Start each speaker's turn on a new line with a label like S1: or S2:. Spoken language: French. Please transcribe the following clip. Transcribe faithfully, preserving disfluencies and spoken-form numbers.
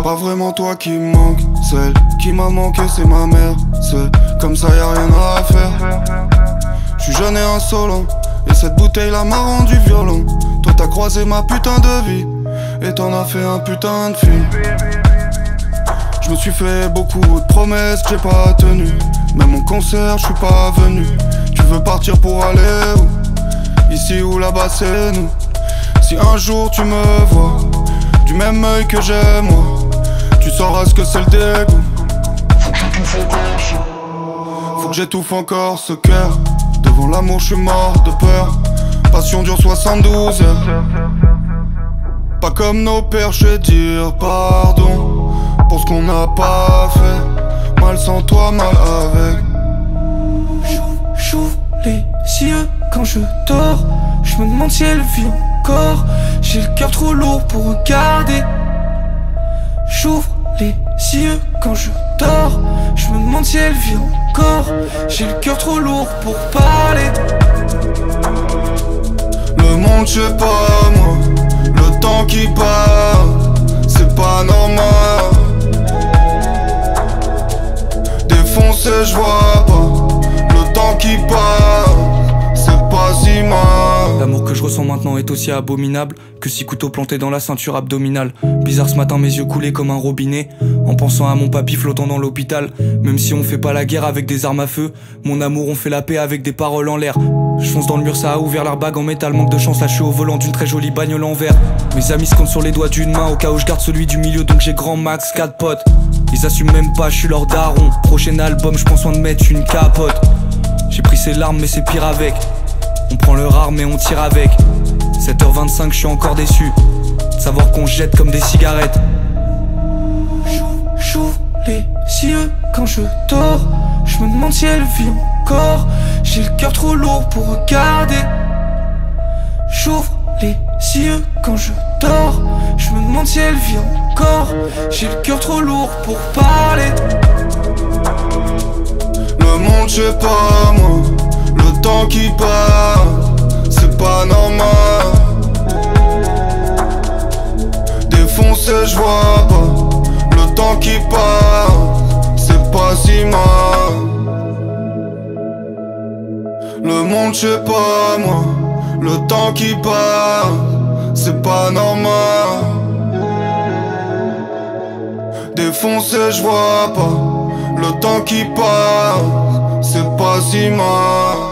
S1: pas, pas vraiment toi qui me manque. Celle qui m'a manqué c'est ma mère. C'est comme ça y'a rien à faire. J'suis jeune et insolent, et cette bouteille là m'a rendu violent. Toi t'as croisé ma putain de vie, et t'en as fait un putain de film. Je me suis fait beaucoup de promesses que j'ai pas tenues. Même mon concert je suis pas venu. Tu veux partir pour aller où? Ici ou là-bas c'est nous. Si un jour tu me vois du même œil que j'ai moi, tu sauras ce que c'est le dégoût. Faut que j'étouffe encore ce cœur. Devant l'amour je suis mort de peur. Passion dure soixante-douze heures. Pas comme nos pères, je vais dire pardon pour ce qu'on n'a pas fait. Mal sans toi, mal avec.
S2: J'ouvre les yeux quand je dors. Je me demande si elle vit encore. J'ai le cœur trop lourd pour regarder. J'ouvre les yeux quand je dors. Je me demande si elle vit encore. J'ai le cœur trop lourd pour parler.
S1: Le monde, je sais pas moi. Le temps qui part, c'est pas normal. Défoncé, je vois pas. Le temps qui part, c'est pas si mal.
S2: L'amour que je ressens maintenant est aussi abominable que six couteaux plantés dans la ceinture abdominale. Bizarre ce matin, mes yeux coulaient comme un robinet en pensant à mon papy flottant dans l'hôpital. Même si on fait pas la guerre avec des armes à feu, mon amour on fait la paix avec des paroles en l'air. Je fonce dans le mur, ça a ouvert l'airbag en métal. Manque de chance, là je suis au volant d'une très jolie bagnole en verre. Mes amis se comptent sur les doigts d'une main, au cas où je garde celui du milieu, donc j'ai grand max quatre potes. Ils assument même pas, je suis leur daron. Prochain album, je prends soin de mettre une capote. J'ai pris ses larmes mais c'est pire avec. On prend le rare mais on tire avec. Sept heures vingt-cinq, je suis encore déçu de savoir qu'on jette comme des cigarettes. J'ouvre les yeux quand je dors. Je me demande si elle vit encore. J'ai le cœur trop lourd pour regarder. J'ouvre les yeux quand je dors. Je me demande si elle vit encore. J'ai le cœur trop lourd pour parler.
S1: Le monde, je sais pas moi. Le temps qui part, c'est pas normal. Défoncé, je vois pas. Le temps qui part, c'est pas si mal. Le monde, je sais pas moi. Le temps qui part, c'est pas normal. Défoncé, je vois pas. Le temps qui part, c'est pas si mal.